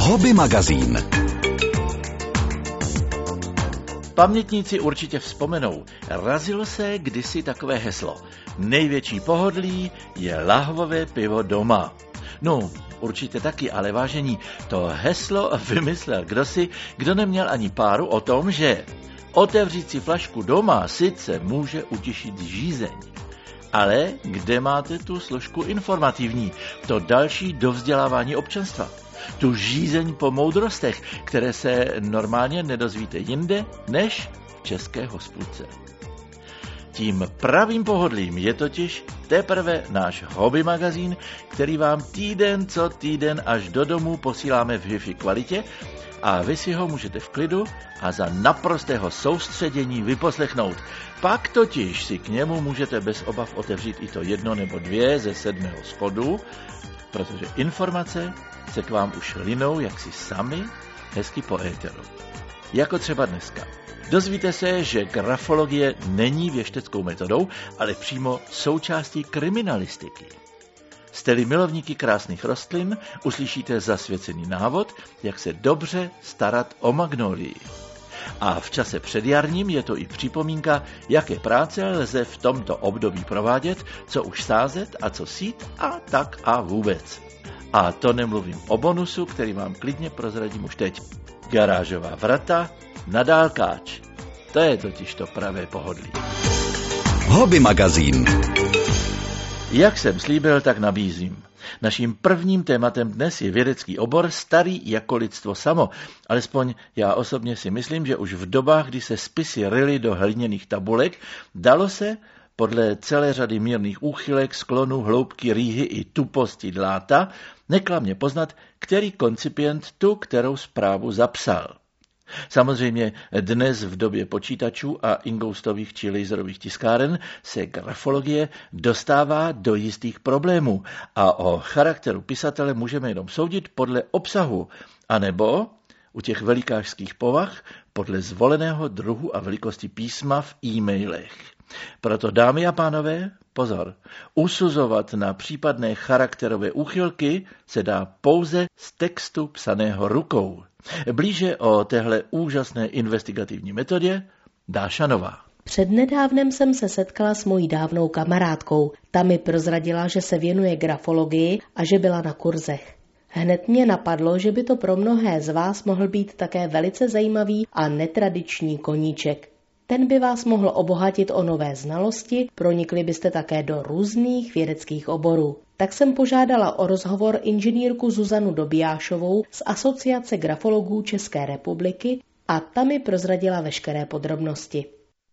Hobby magazín. Pamětníci určitě vzpomenou, razilo se kdysi takové heslo. Největší pohodlí je lahvové pivo doma. No, určitě taky, ale vážení, to heslo vymyslel kdosi, kdo neměl ani páru o tom, že otevřít si flašku doma sice může utišit žízeň. Ale kde máte tu složku informativní, to další dovzdělávání občanstva? Tu žízeň po moudrostech, které se normálně nedozvíte jinde než v české hospůdce. Tím pravým pohodlím je totiž teprve náš hobby magazín, který vám týden co týden až do domu posíláme v Wi-Fi kvalitě a vy si ho můžete v klidu a za naprostého soustředění vyposlechnout. Pak totiž si k němu můžete bez obav otevřít i to 1 nebo 2 ze 7. schodu, protože informace se k vám už linou jaksi sami hezky po éteru. Jako třeba dneska. Dozvíte se, že grafologie není věšteckou metodou, ale přímo součástí kriminalistiky. Jste-li milovníky krásných rostlin, uslyšíte zasvěcený návod, jak se dobře starat o magnolii. A v čase předjarním je to i připomínka, jaké práce lze v tomto období provádět, co už sázet a co sít a tak a vůbec. A to nemluvím o bonusu, který vám klidně prozradím už teď. Garážová vrata na dálkáč. To je totiž to pravé pohodlí. Hobby magazín. Jak jsem slíbil, tak nabízím. Naším prvním tématem dnes je vědecký obor starý jako lidstvo samo. Alespoň já osobně si myslím, že už v dobách, kdy se spisy ryly do hliněných tabulek, dalo se podle celé řady mírných úchylek, sklonů, hloubky, rýhy i tuposti dláta neklamně poznat, který koncipient tu kterou zprávu zapsal. Samozřejmě dnes v době počítačů a ingoustových či laserových tiskáren se grafologie dostává do jistých problémů a o charakteru pisatele můžeme jenom soudit podle obsahu, anebo u těch velikářských povah podle zvoleného druhu a velikosti písma v e-mailech. Proto, dámy a pánové, pozor, usuzovat na případné charakterové úchylky se dá pouze z textu psaného rukou. Blíže o téhle úžasné investigativní metodě Dáša Nová. Přednedávnem jsem se setkala s mojí dávnou kamarádkou. Ta mi prozradila, že se věnuje grafologii a že byla na kurzech. Hned mě napadlo, že by to pro mnohé z vás mohl být také velice zajímavý a netradiční koníček. Ten by vás mohl obohatit o nové znalosti, pronikli byste také do různých vědeckých oborů. Tak jsem požádala o rozhovor inženýrku Zuzanu Dobijášovou z Asociace grafologů České republiky a ta mi prozradila veškeré podrobnosti.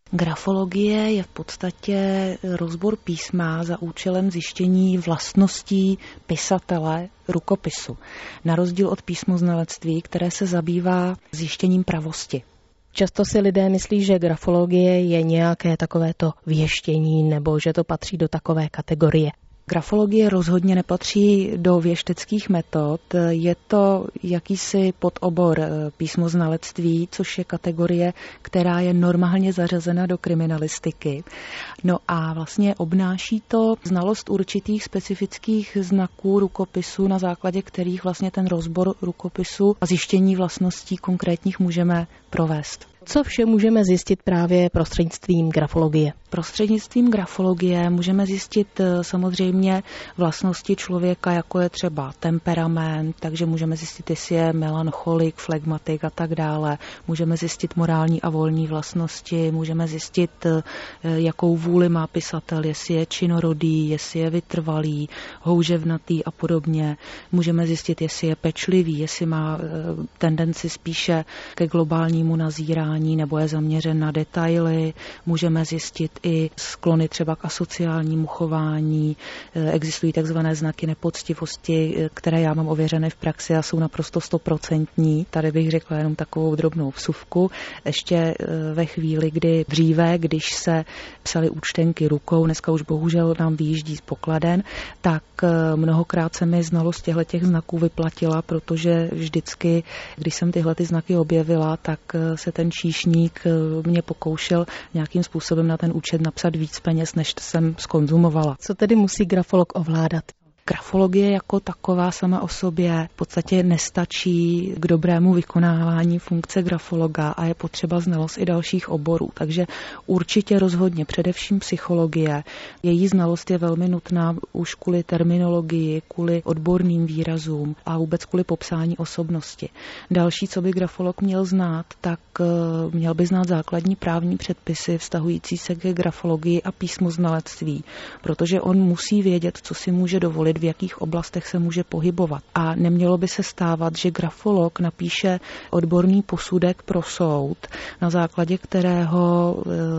Grafologie je v podstatě rozbor písma za účelem zjištění vlastností pisatele rukopisu. Na rozdíl od písmoznalectví, které se zabývá zjištěním pravosti. Často si lidé myslí, že grafologie je nějaké takovéto věštění nebo že to patří do takové kategorie. Grafologie rozhodně nepatří do věšteckých metod, je to jakýsi podobor písmoznalectví, což je kategorie, která je normálně zařazena do kriminalistiky. No a vlastně obnáší to znalost určitých specifických znaků rukopisu, na základě kterých vlastně ten rozbor rukopisu a zjištění vlastností konkrétních můžeme provést. Co vše můžeme zjistit právě prostřednictvím grafologie? Prostřednictvím grafologie můžeme zjistit samozřejmě vlastnosti člověka, jako je třeba temperament, takže můžeme zjistit, jestli je melancholik, flegmatik a tak dále. Můžeme zjistit morální a volní vlastnosti, můžeme zjistit, jakou vůli má pisatel, jestli je činorodý, jestli je vytrvalý, houževnatý a podobně. Můžeme zjistit, jestli je pečlivý, jestli má tendenci spíše ke globálnímu nazírání nebo je zaměřen na detaily. Můžeme zjistit i sklony třeba k asociálnímu chování. Existují takzvané znaky nepoctivosti, které já mám ověřené v praxi a jsou naprosto 100%. Tady bych řekla jenom takovou drobnou vsuvku. Ještě ve chvíli, kdy dříve, když se psaly účtenky rukou, dneska už bohužel nám vyjíždí z pokladen, tak mnohokrát se mi znalost těchto znaků vyplatila, protože vždycky, když jsem tyhle znaky objevila, tak se ten číšník mě pokoušel nějakým způsobem na ten účet napsat víc peněz, než jsem zkonzumovala. Co tedy musí grafolog ovládat? Grafologie jako taková sama o sobě v podstatě nestačí k dobrému vykonávání funkce grafologa a je potřeba znalost i dalších oborů. Takže určitě rozhodně především psychologie. Její znalost je velmi nutná už kvůli terminologii, kvůli odborným výrazům a vůbec kvůli popsání osobnosti. Další, co by grafolog měl znát, tak měl by znát základní právní předpisy vztahující se ke grafologii a písmoznalectví, protože on musí vědět, co si může dovolit, v jakých oblastech se může pohybovat. A nemělo by se stávat, že grafolog napíše odborný posudek pro soud, na základě kterého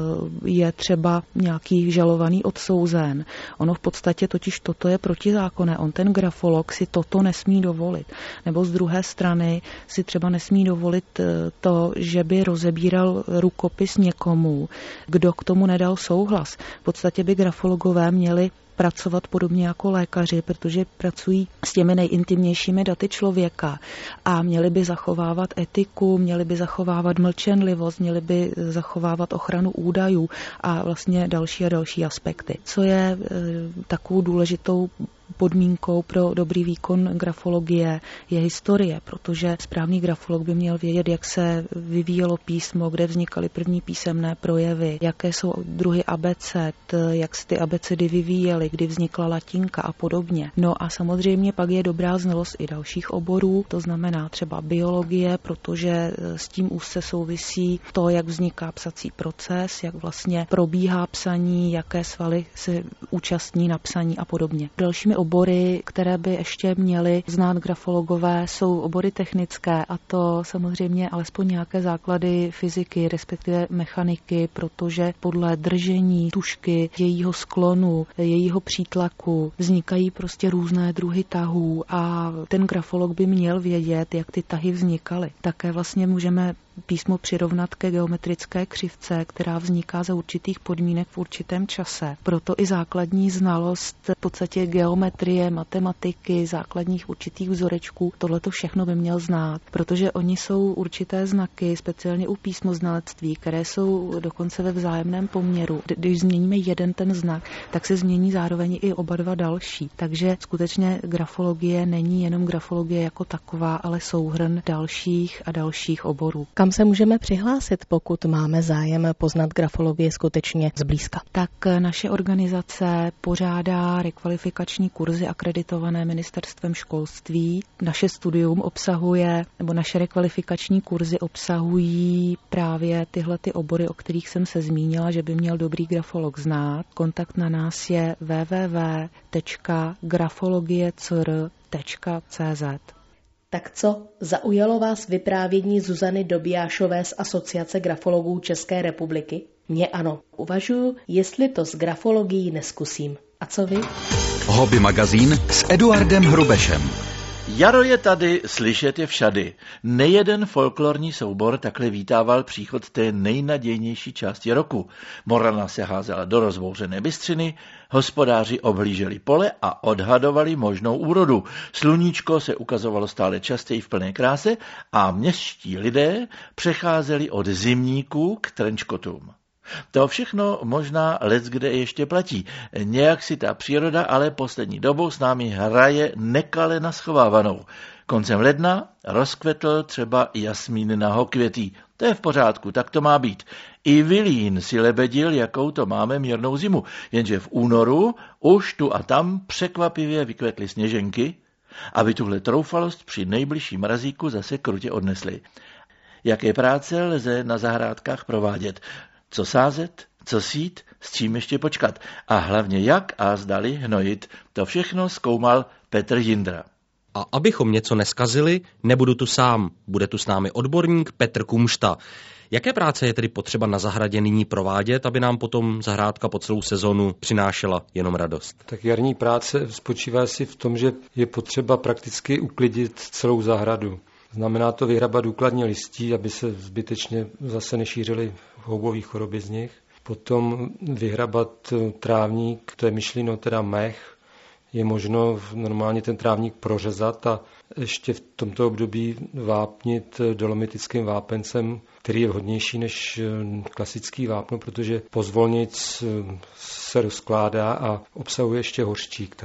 je třeba nějaký žalovaný odsouzen. Ono v podstatě totiž toto je protizákonné. On ten grafolog si toto nesmí dovolit. Nebo z druhé strany si třeba nesmí dovolit to, že by rozebíral rukopis někomu, kdo k tomu nedal souhlas. V podstatě by grafologové měli pracovat podobně jako lékaři, protože pracují s těmi nejintimnějšími daty člověka a měli by zachovávat etiku, měli by zachovávat mlčenlivost, měli by zachovávat ochranu údajů a vlastně další a další aspekty. Co je takovou důležitou podmínkou pro dobrý výkon grafologie je historie, protože správný grafolog by měl vědět, jak se vyvíjelo písmo, kde vznikaly první písemné projevy, jaké jsou druhy abeced, jak se ty abecedy vyvíjely, kdy vznikla latinka a podobně. No a samozřejmě pak je dobrá znalost i dalších oborů, to znamená třeba biologie, protože s tím úzce souvisí to, jak vzniká psací proces, jak vlastně probíhá psaní, jaké svaly se účastní na psaní a podobně. Dalšími obory, které by ještě měly znát grafologové, jsou obory technické, a to samozřejmě alespoň nějaké základy fyziky, respektive mechaniky, protože podle držení tužky, jejího sklonu, jejího přítlaku vznikají prostě různé druhy tahů a ten grafolog by měl vědět, jak ty tahy vznikaly. Také vlastně můžeme písmo přirovnat ke geometrické křivce, která vzniká za určitých podmínek v určitém čase. Proto i základní znalost v podstatě geometrie, matematiky, základních určitých vzorečků, tohleto všechno by měl znát, protože oni jsou určité znaky, speciálně u písmoznalectví, které jsou dokonce ve vzájemném poměru. Když změníme jeden ten znak, tak se změní zároveň i oba dva další. Takže skutečně grafologie není jenom grafologie jako taková, ale souhrn dalších a dalších oborů. Kam se můžeme přihlásit, pokud máme zájem poznat grafologii skutečně zblízka? Tak naše organizace pořádá rekvalifikační kurzy akreditované ministerstvem školství. Naše studium obsahuje, nebo naše rekvalifikační kurzy obsahují právě tyhle ty obory, o kterých jsem se zmínila, že by měl dobrý grafolog znát. Kontakt na nás je www.grafologiecr.cz. Tak co, zaujalo vás vyprávění Zuzany Dobijášové z Asociace grafologů České republiky? Mně ano, uvažuji, jestli to s grafologií neskusím. A co vy? Hobby magazín s Eduardem Hrubešem. Jaro je tady, slyšet je všady. Nejeden folklorní soubor takhle vítával příchod té nejnadějnější části roku. Morana se házela do rozbouřené bystřiny, hospodáři obhlíželi pole a odhadovali možnou úrodu. Sluníčko se ukazovalo stále častěji v plné kráse a městští lidé přecházeli od zimníků k trenčkotům. To všechno možná leckde ještě platí. Nějak si ta příroda ale poslední dobou s námi hraje nekale naschovávanou. Koncem ledna rozkvetl třeba jasmín na hokvětí. To je v pořádku, tak to má být. I Vilín si lebedil, jakou to máme mírnou zimu, jenže v únoru už tu a tam překvapivě vykvetly sněženky, aby tuhle troufalost při nejbližším mrazíku zase krutě odnesli. Jaké práce lze na zahrádkách provádět? Co sázet, co sít, s čím ještě počkat a hlavně jak a zdali hnojit. To všechno zkoumal Petr Jindra. A abychom něco neskazili, nebudu tu sám. Bude tu s námi odborník Petr Kumšta. Jaké práce je tedy potřeba na zahradě nyní provádět, aby nám potom zahrádka po celou sezonu přinášela jenom radost? Tak jarní práce spočívá si v tom, že je potřeba prakticky uklidit celou zahradu. Znamená to vyhrabat důkladně listí, aby se zbytečně zase nešířily houbové choroby z nich. Potom vyhrabat trávník, to je myšleno teda mech. Je možno normálně ten trávník prořezat a ještě v tomto období vápnit dolomitickým vápencem, který je vhodnější než klasický vápno, protože pozvolnic se rozkládá a obsahuje ještě hořčík taky.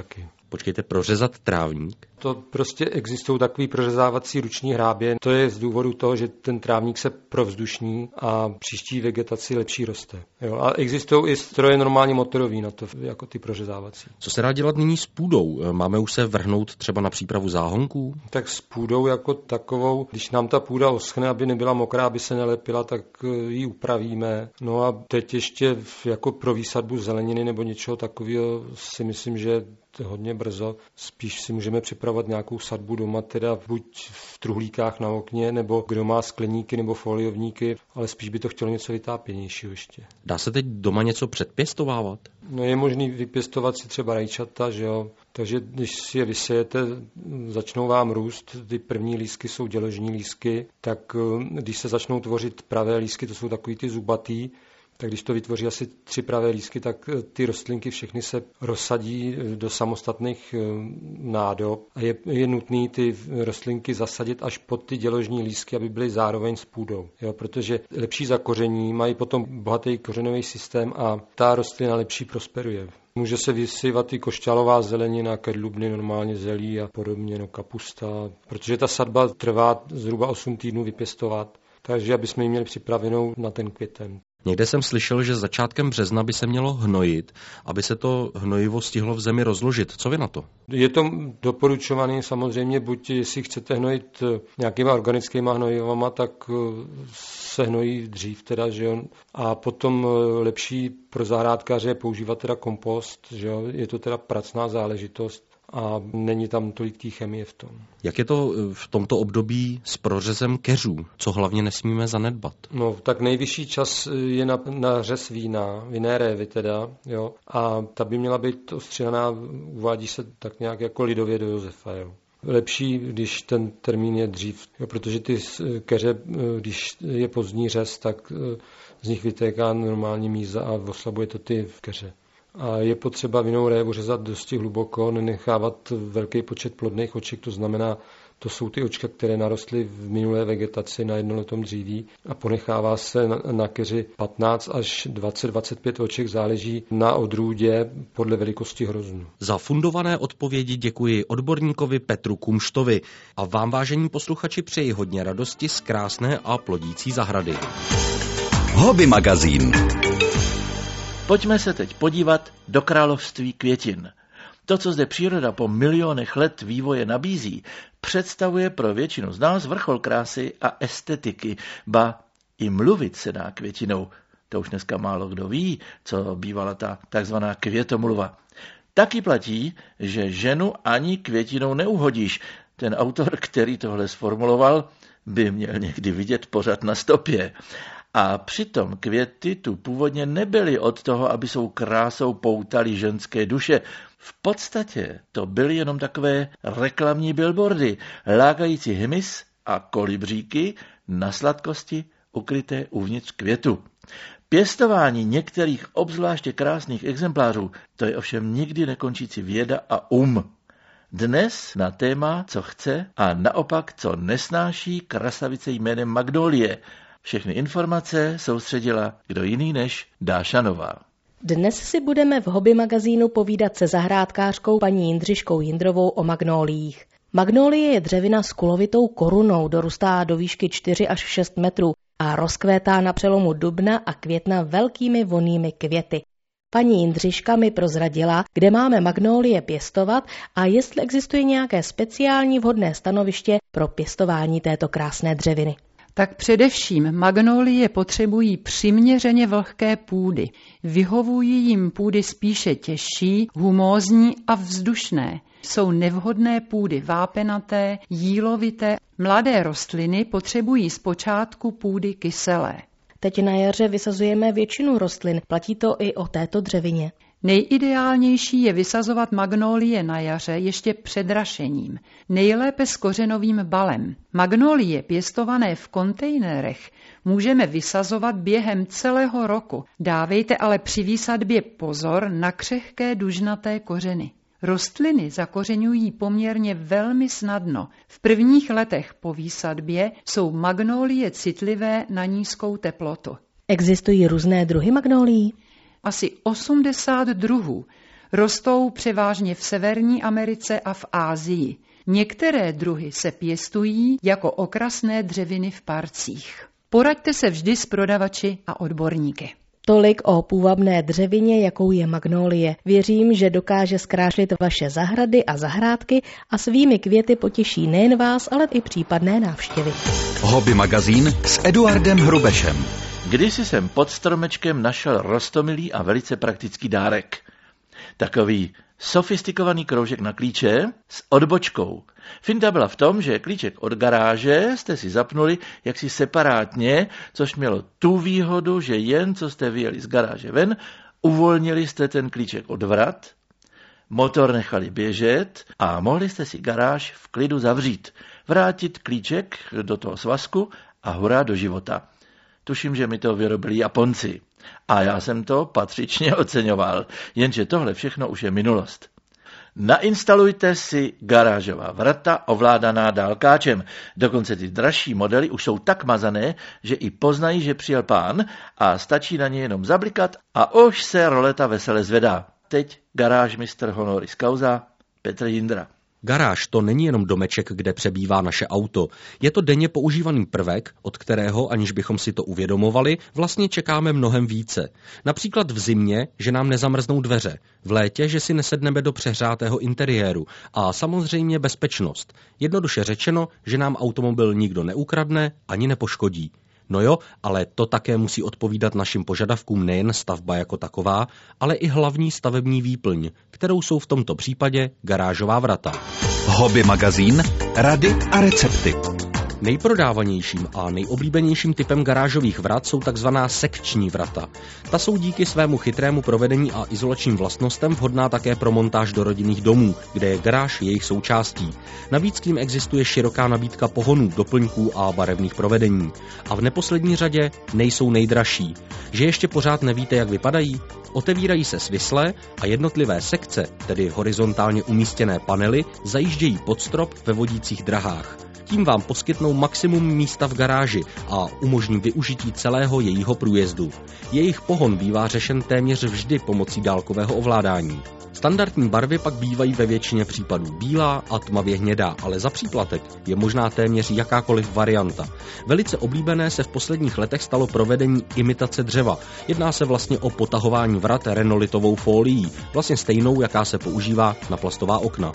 Počkejte, prořezat trávník? To prostě existují takový prořezávací ruční hrábě. To je z důvodu toho, že ten trávník se provzdušní a příští vegetaci lepší roste. Jo, a existují i stroje normálně motorový na to, jako ty prořezávací. Co se dá dělat nyní s půdou? Máme už se vrhnout třeba na přípravu záhonků? Tak s půdou jako takovou, když nám ta půda oschne, aby nebyla mokrá, aby se nelepila, tak ji upravíme. No a teď ještě jako pro výsadbu zeleniny nebo něčeho takového si myslím, že hodně brzo. Spíš si můžeme připravovat nějakou sadbu doma, teda buď v truhlíkách na okně, nebo kdo má skleníky nebo foliovníky, ale spíš by to chtělo něco vytápěnějšího ještě. Dá se teď doma něco předpěstovávat? No je možný vypěstovat si třeba rajčata, že jo. Takže když si je vysejete, začnou vám růst, ty první lístky jsou děložní lístky, tak když se začnou tvořit pravé lístky, to jsou takový ty zubatý, tak když to vytvoří asi 3 pravé lístky, tak ty rostlinky všechny se rozsadí do samostatných nádob a je nutné ty rostlinky zasadit až pod ty děložní lístky, aby byly zároveň s půdou. Jo, protože lepší zakoření mají potom bohatý kořenový systém a ta rostlina lepší prosperuje. Může se vysyvat i košťalová zelenina, kedlubny, normálně zelí a podobně, no kapusta, protože ta sadba trvá zhruba 8 týdnů vypěstovat, takže aby jsme ji měli připravenou na ten květen. Někde jsem slyšel, že začátkem března by se mělo hnojit, aby se to hnojivo stihlo v zemi rozložit. Co vy na to? Je to doporučované samozřejmě, buď jestli chcete hnojit nějakýma organickýma hnojivama, tak se hnojí dřív teda, že jo. A potom lepší pro zahrádkáře je používat teda kompost, že jo. Je to teda pracná záležitost a není tam tolik té chemie v tom. Jak je to v tomto období s prořezem keřů? Co hlavně nesmíme zanedbat? No, tak nejvyšší čas je na řez vína, vinné révy teda, jo. A ta by měla být ostříhaná, uvádí se tak nějak jako lidově do Josefa, jo. Lepší, když ten termín je dřív, jo, protože ty keře, když je pozdní řez, tak z nich vytéká normální míza a oslabuje to ty keře. A je potřeba vinnou révu řezat dosti hluboko, nenechávat velký počet plodných oček, to znamená, to jsou ty očka, které narostly v minulé vegetaci na jednoletém dříví a ponechává se na keři 15 až 20-25 oček, záleží na odrůdě podle velikosti hroznů. Za fundované odpovědi děkuji odborníkovi Petru Kumštovi a vám, vážení posluchači, přeji hodně radosti z krásné a plodící zahrady. Hobby magazín. Pojďme se teď podívat do království květin. To, co zde příroda po milionech let vývoje nabízí, představuje pro většinu z nás vrchol krásy a estetiky, ba i mluvit se dá květinou. To už dneska málo kdo ví, co bývala ta takzvaná květomluva. Taky platí, že ženu ani květinou neuhodíš. Ten autor, který tohle sformuloval, by měl někdy vidět pořad na stopě. A přitom květy tu původně nebyly od toho, aby svou krásou poutali ženské duše. V podstatě to byly jenom takové reklamní billboardy, lákající hmyz a kolibříky na sladkosti ukryté uvnitř květu. Pěstování některých obzvláště krásných exemplářů, to je ovšem nikdy nekončící věda a Dnes na téma, co chce a naopak, co nesnáší krasavice jménem magnolie. Všechny informace soustředila kdo jiný než Dáša Nová. Dnes si budeme v Hobby magazínu povídat se zahrádkářkou paní Jindřiškou Jindrovou o magnóliích. Magnolie je dřevina s kulovitou korunou, dorůstá do výšky 4 až 6 metrů a rozkvétá na přelomu dubna a května velkými vonnými květy. Paní Jindřiška mi prozradila, kde máme magnolie pěstovat a jestli existuje nějaké speciální vhodné stanoviště pro pěstování této krásné dřeviny. Tak především magnolie potřebují přiměřeně vlhké půdy. Vyhovují jim půdy spíše těžší, humózní a vzdušné. Jsou nevhodné půdy vápenaté, jílovité. Mladé rostliny potřebují zpočátku půdy kyselé. Teď na jaře vysazujeme většinu rostlin. Platí to i o této dřevině. Nejideálnější je vysazovat magnolie na jaře ještě před rašením, nejlépe s kořenovým balem. Magnolie pěstované v kontejnerech můžeme vysazovat během celého roku. Dávejte ale při výsadbě pozor na křehké dužnaté kořeny. Rostliny zakořeňují poměrně velmi snadno. V prvních letech po výsadbě jsou magnolie citlivé na nízkou teplotu. Existují různé druhy magnolií? Asi 80 druhů. Rostou převážně v Severní Americe a v Asii. Některé druhy se pěstují jako okrasné dřeviny v parcích. Poraďte se vždy s prodavači a odborníky. Tolik o půvabné dřevině, jakou je magnolie. Věřím, že dokáže zkrášlit vaše zahrady a zahrádky a svými květy potěší nejen vás, ale i případné návštěvy. Hobby magazín s Eduardem Hrubešem. Kdysi jsem pod stromečkem našel roztomilý a velice praktický dárek. Takový sofistikovaný kroužek na klíče s odbočkou. Finta byla v tom, že klíček od garáže jste si zapnuli jaksi separátně, což mělo tu výhodu, že jen co jste vyjeli z garáže ven, uvolnili jste ten klíček od vrat, motor nechali běžet a mohli jste si garáž v klidu zavřít, vrátit klíček do toho svazku a hurá do života. Tuším, že mi to vyrobili Japonci. A já jsem to patřičně oceňoval, jenže tohle všechno už je minulost. Nainstalujte si garážová vrata ovládaná dálkáčem. Dokonce ty dražší modely už jsou tak mazané, že i poznají, že přijel pán a stačí na ně jenom zablikat a už se roleta vesele zvedá. Teď garáž mistr honoris causa Petr Jindra. Garáž to není jenom domeček, kde přebývá naše auto. Je to denně používaný prvek, od kterého, aniž bychom si to uvědomovali, vlastně čekáme mnohem více. Například v zimě, že nám nezamrznou dveře, v létě, že si nesedneme do přehřátého interiéru a samozřejmě bezpečnost. Jednoduše řečeno, že nám automobil nikdo neukradne ani nepoškodí. No jo, ale to také musí odpovídat našim požadavkům nejen stavba jako taková, ale i hlavní stavební výplň, kterou jsou v tomto případě garážová vrata. Hobby magazín, rady a recepty. Nejprodávanějším a nejoblíbenějším typem garážových vrat jsou takzvaná sekční vrata. Ta jsou díky svému chytrému provedení a izolačním vlastnostem vhodná také pro montáž do rodinných domů, kde je garáž jejich součástí. Navíc k nim existuje široká nabídka pohonů, doplňků a barevných provedení. A v neposlední řadě nejsou nejdražší. Že ještě pořád nevíte, jak vypadají? Otevírají se svisle a jednotlivé sekce, tedy horizontálně umístěné panely, zajíždějí pod strop ve vodících drahách. Tím vám poskytnou maximum místa v garáži a umožní využití celého jejího průjezdu. Jejich pohon bývá řešen téměř vždy pomocí dálkového ovládání. Standardní barvy pak bývají ve většině případů bílá a tmavě hnědá, ale za příplatek je možná téměř jakákoliv varianta. Velice oblíbené se v posledních letech stalo provedení imitace dřeva. Jedná se vlastně o potahování vrat renolitovou fólií, vlastně stejnou, jaká se používá na plastová okna.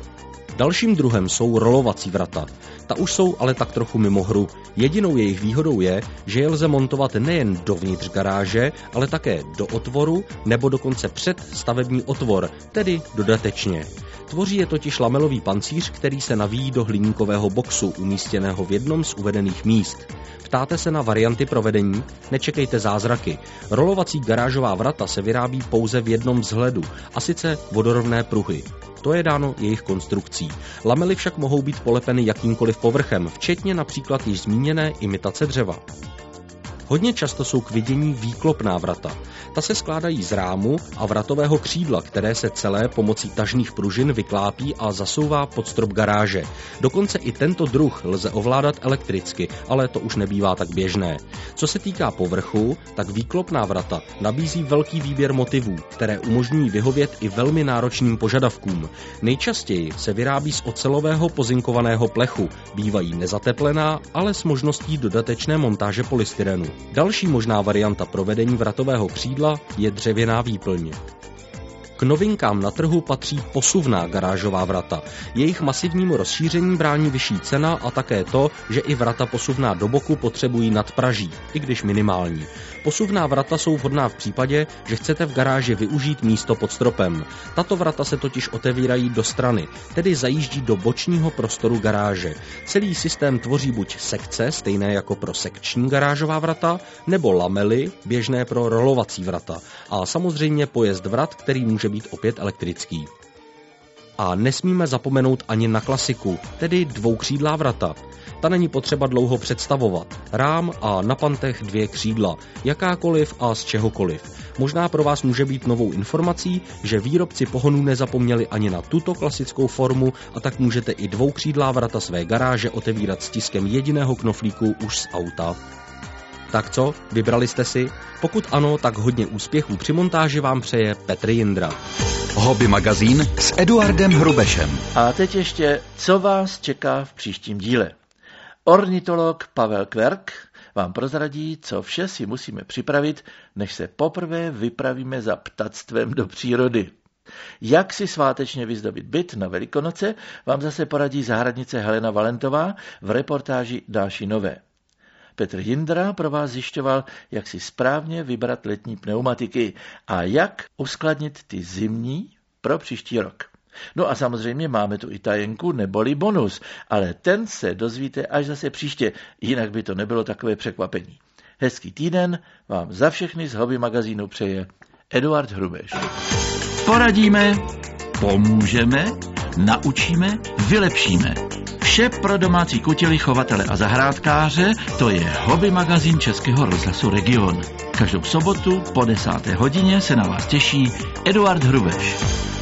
Dalším druhem jsou rolovací vrata. Ta už jsou ale tak trochu mimo hru. Jedinou jejich výhodou je, že je lze montovat nejen dovnitř garáže, ale také do otvoru nebo dokonce před stavební otvor, tedy dodatečně. Tvoří je totiž lamelový pancíř, který se navíjí do hliníkového boxu umístěného v jednom z uvedených míst. Ptáte se na varianty provedení? Nečekejte zázraky. Rolovací garážová vrata se vyrábí pouze v jednom vzhledu, a sice vodorovné pruhy. To je dáno jejich konstrukcí. Lamely však mohou být polepeny jakýmkoliv povrchem, včetně například již zmíněné imitace dřeva. Hodně často jsou k vidění výklopná vrata. Ta se skládají z rámu a vratového křídla, které se celé pomocí tažných pružin vyklápí a zasouvá pod strop garáže. Dokonce i tento druh lze ovládat elektricky, ale to už nebývá tak běžné. Co se týká povrchu, tak výklopná vrata nabízí velký výběr motivů, které umožňují vyhovět i velmi náročným požadavkům. Nejčastěji se vyrábí z ocelového pozinkovaného plechu, bývají nezateplená, ale s možností dodatečné montáže polystyrenu. Další možná varianta provedení vratového křídla je dřevěná výplň. K novinkám na trhu patří posuvná garážová vrata. Jejich masivnímu rozšíření brání vyšší cena a také to, že i vrata posuvná do boku potřebují nadpraží, i když minimální. Posuvná vrata jsou vhodná v případě, že chcete v garáži využít místo pod stropem. Tato vrata se totiž otevírají do strany, tedy zajíždí do bočního prostoru garáže. Celý systém tvoří buď sekce, stejné jako pro sekční garážová vrata, nebo lamely, běžné pro rolovací vrata. A samozřejmě pojezd vrat, který může být opět elektrický. A nesmíme zapomenout ani na klasiku, tedy dvoukřídlá vrata. Ta není potřeba dlouho představovat. Rám a na pantech 2 křídla, jakákoliv a z čehokoliv. Možná pro vás může být novou informací, že výrobci pohonů nezapomněli ani na tuto klasickou formu a tak můžete i dvoukřídlá vrata své garáže otevírat stiskem jediného knoflíku už z auta. Tak co, vybrali jste si? Pokud ano, tak hodně úspěchů při montáži vám přeje Petr Jindra. Hobby magazín s Eduardem Hrubešem. A teď ještě, co vás čeká v příštím díle. Ornitolog Pavel Kverk vám prozradí, co vše si musíme připravit, než se poprvé vypravíme za ptactvem do přírody. Jak si svátečně vyzdobit byt na Velikonoce, vám zase poradí zahradnice Helena Valentová v reportáži Dáši Nové. Petr Jindra pro vás zjišťoval, jak si správně vybrat letní pneumatiky a jak uskladnit ty zimní pro příští rok. No a samozřejmě máme tu i tajenku neboli bonus, ale ten se dozvíte až zase příště, jinak by to nebylo takové překvapení. Hezký týden vám za všechny z Hobby magazínu přeje Eduard Hrubeš. Poradíme, pomůžeme, naučíme, vylepšíme. Vše pro domácí kutěly, chovatele a zahrádkáře, to je Hobby magazín Českého rozhlasu Region. Každou sobotu po 10. hodině se na vás těší Eduard Hrubeš.